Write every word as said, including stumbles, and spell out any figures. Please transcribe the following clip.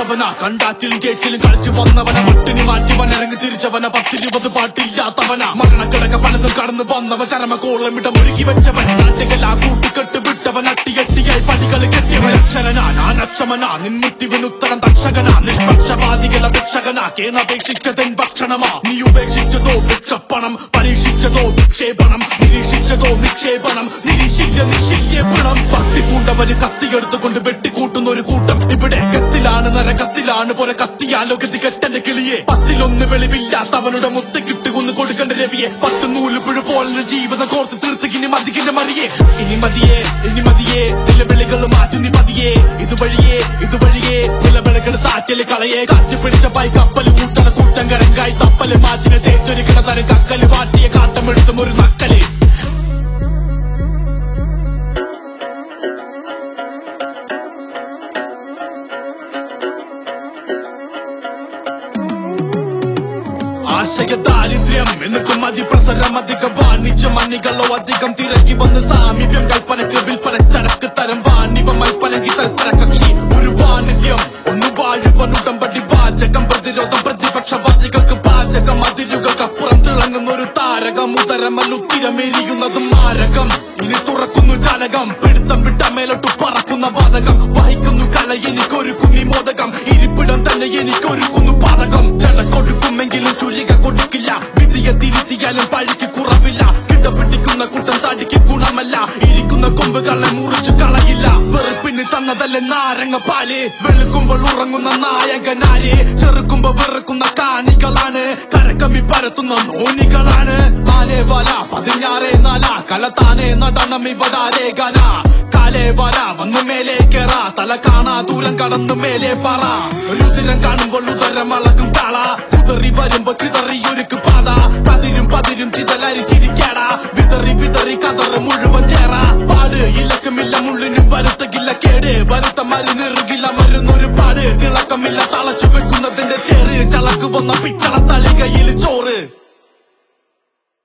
ജയിച്ചവനാ കണ്ടാറ്റിലും ചേച്ചിലും കളിച്ചു വന്നവന മട്ടിനി മാറ്റിവൻ ഇറങ്ങി തിരിച്ചവന പത്തിരുപത് പാട്ടില്ലാത്തവനാ മരണക്കിടക്ക പലതും കടന്നു വന്നവൻ ചരമക്കോളമിടം ഒരുക്കി വെച്ചവൻ നാട്ടികലാ കൂട്ടിക്കെട്ട് വിട്ടവൻ അട്ടിയട്ടിയായി പടികൾ കെട്ടിയവൻ അക്ഷരനാ ഞാൻ അക്ഷമനാ നിൻമുത്തിവിനുത്തരം തക്ഷകനാ നിഷ്പക്ഷവാദികൾ അപേക്ഷകനാ കേണപേക്ഷിച്ചതൻ ഭക്ഷണമാ നീ ഉപേക്ഷിച്ചതോ ഭിക്ഷപ്പണം പരീക്ഷിച്ചതോ നിക്ഷേപണം നിരീക്ഷിച്ചതോ നിക്ഷേപണം നിരീക്ഷിച്ച നിക്ഷേപണം ഭക്തി പൂണ്ടവന് കത്തിയെടുത്തുകൊണ്ട് വെട്ടിക്കൂട്ടുന്ന ഒരു കൂട്ടം ഇവിടെ കത്തിലാണ് നര കത്തിലാണ് പോലെ കത്തിയാലോ ഗതി കെട്ടന്റെ കിളിയെ പത്തിലൊന്ന് വെളിവില്ലാത്തവനുടെ മുത്ത കിട്ടുകൊന്ന് കൊടുക്കേണ്ട രവിയെ പത്ത് നൂല് പുഴ പോലെ ജീവിതം കോർത്ത് തീർത്ത് ഇനി മതിക്കിന്റെ മറിയെ ഇനി മതിയേ ഇനി മതിയേ നിലവിളികൾ മാറ്റി നീ പതിയേ ഇതുവഴിയേ ഇതുവഴിയേ നിലവിളികൾ താറ്റല് കളയെ കാറ്റ് പിടിച്ച പൈ കപ്പല് കൂട്ടണ കൂട്ടം കരങ്കായി തപ്പല് മാറ്റിനെ തേച്ചൊരുക്കണ തരം കക്കല് വാട്ടിയ കാട്ടമെടുത്തും ഒരു നക്കല് ആശയ ദാരിദ്ര്യം എന്നിട്ടും അതിപ്രസരം അധികം വാണിജ്യ മണികളോ അധികം തിരക്കി വന്ന് സാമീപ്യം കൽപ്പനക്ക് വിൽപ്പന ചരക്ക് തരം വാണിവ മൽപ്പനകി തൽപ്പന കക്ഷി ഒരു വാണിജ്യം ഒന്ന് വാഴുവൻ ഉടമ്പടി വാചകം പ്രതിരോധം പ്രതിപക്ഷവാദികൾക്ക് പാചകം അതിരുകൾക്കപ്പുറം തിളങ്ങുന്ന ഒരു താരകം ഉദരമല്ലുത്തിരമേരിയുന്നതും മാരകം ഇനി തുറക്കുന്നു ജാലകം പിടുത്തം വിട്ട മേലോട്ട് പറക്കുന്ന വാതകം വഹിക്കുന്നു കല എനിക്കൊരുക്കുന്നി മോദകം ഇരിപ്പിടം തന്നെ എനിക്കൊരുക്കുന്നു പാതകം ജലക്കൊടുക്കുമെങ്കിലും ചുരിക കൊടുക്കില്ല വിധിയെ തിരുത്തിയാലും പഴിക്ക് കുറവില്ല കിടപിടിക്കുന്ന കൂട്ടം തടിക്ക് ഗുണമല്ല ഇരിക്കുന്ന കൊമ്പുകളെ മുറിച്ചു കളയില്ല വെറുപ്പിന് തന്നതല്ലേ നാരങ്ങ പാല് വെളുക്കുമ്പോൾ ഉറങ്ങുന്ന നായകനാര് ചെറുക്കുമ്പോ വെറുക്കുന്ന കാണികളാണ് കരക്കമ്മി പരത്തുന്ന നോണികളാണ് നാലേ വല പതിനാറേ നാല കലത്താനേ നടണം ഇവരാലേ ഗന കാലേ വര വന്ന് മേലെ കേറ തല കാണാ ദൂരം കടന്നു മേലെ പറ രുതിരം കാണുമ്പോൾ ഉദരം അളകും കാള കുതറി വരുമ്പോ കിതറിയൊരുക്ക് പാത പതിരും പതിരും ചിതലരി ചിരിക്കാടാ വിതറി വിതറി കതറ് മുഴുവൻ ചേറ പാട് ഇലക്കമില്ല മുള്ളിനും വരുത്തകില്ല കേട് വരുത്ത മരുന്നിറുകില്ല മരുന്നൊരു പാട് തിളക്കമില്ല തളച്ചു വെക്കുന്നതിന്റെ ചേറ് ചളക്ക് വന്ന പിച്ചള തളികയിൽ ചോറ്